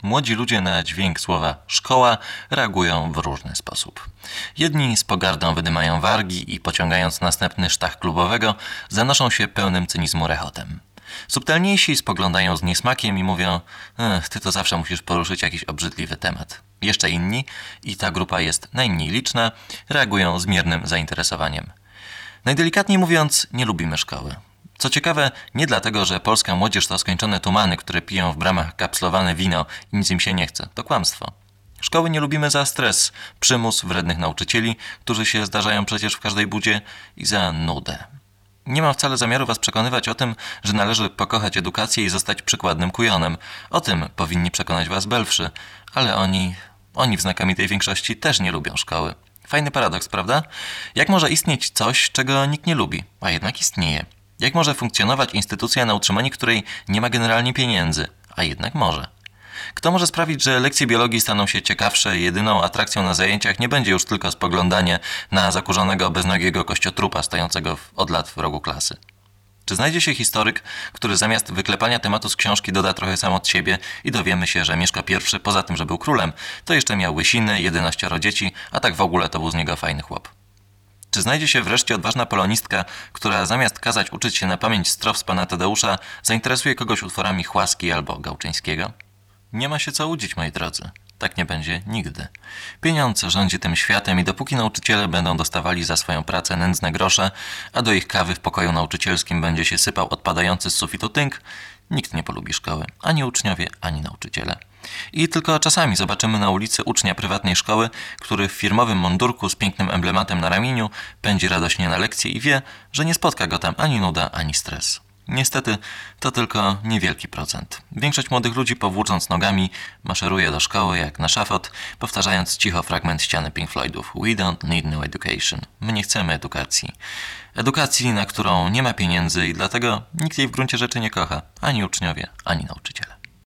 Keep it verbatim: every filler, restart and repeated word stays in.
Młodzi ludzie na dźwięk słowa szkoła reagują w różny sposób. Jedni z pogardą wydymają wargi i pociągając następny sztach klubowego, zanoszą się pełnym cynizmu rechotem. Subtelniejsi spoglądają z niesmakiem i mówią: Ech, ty to zawsze musisz poruszyć jakiś obrzydliwy temat. Jeszcze inni, i ta grupa jest najmniej liczna, reagują z miernym zainteresowaniem. Najdelikatniej mówiąc, nie lubimy szkoły. Co ciekawe, nie dlatego, że polska młodzież to skończone tumany, które piją w bramach kapslowane wino i nic im się nie chce. To kłamstwo. Szkoły nie lubimy za stres, przymus wrednych nauczycieli, którzy się zdarzają przecież w każdej budzie, i za nudę. Nie mam wcale zamiaru was przekonywać o tym, że należy pokochać edukację i zostać przykładnym kujonem. O tym powinni przekonać was belwszy, ale oni, oni w znakomitej większości też nie lubią szkoły. Fajny paradoks, prawda? Jak może istnieć coś, czego nikt nie lubi, a jednak istnieje? Jak może funkcjonować instytucja, na utrzymanie której nie ma generalnie pieniędzy, a jednak może? Kto może sprawić, że lekcje biologii staną się ciekawsze i jedyną atrakcją na zajęciach nie będzie już tylko spoglądanie na zakurzonego, beznogiego kościotrupa stojącego od lat w rogu klasy? Czy znajdzie się historyk, który zamiast wyklepania tematu z książki doda trochę sam od siebie i dowiemy się, że Mieszko I, poza tym, że był królem, to jeszcze miał łysiny, jedenaścioro dzieci, a tak w ogóle to był z niego fajny chłop? Czy znajdzie się wreszcie odważna polonistka, która zamiast kazać uczyć się na pamięć strof z pana Tadeusza, zainteresuje kogoś utworami Chłaski albo Gałczyńskiego? Nie ma się co łudzić, moi drodzy. Tak nie będzie nigdy. Pieniądz rządzi tym światem i dopóki nauczyciele będą dostawali za swoją pracę nędzne grosze, a do ich kawy w pokoju nauczycielskim będzie się sypał odpadający z sufitu tynk, nikt nie polubi szkoły. Ani uczniowie, ani nauczyciele. I tylko czasami zobaczymy na ulicy ucznia prywatnej szkoły, który w firmowym mundurku z pięknym emblematem na ramieniu pędzi radośnie na lekcję i wie, że nie spotka go tam ani nuda, ani stres. Niestety to tylko niewielki procent. Większość młodych ludzi, powłócząc nogami, maszeruje do szkoły jak na szafot, powtarzając cicho fragment ściany Pink Floydów: We don't need no education. My nie chcemy edukacji. Edukacji, na którą nie ma pieniędzy i dlatego nikt jej w gruncie rzeczy nie kocha. Ani uczniowie, ani nauczyciele.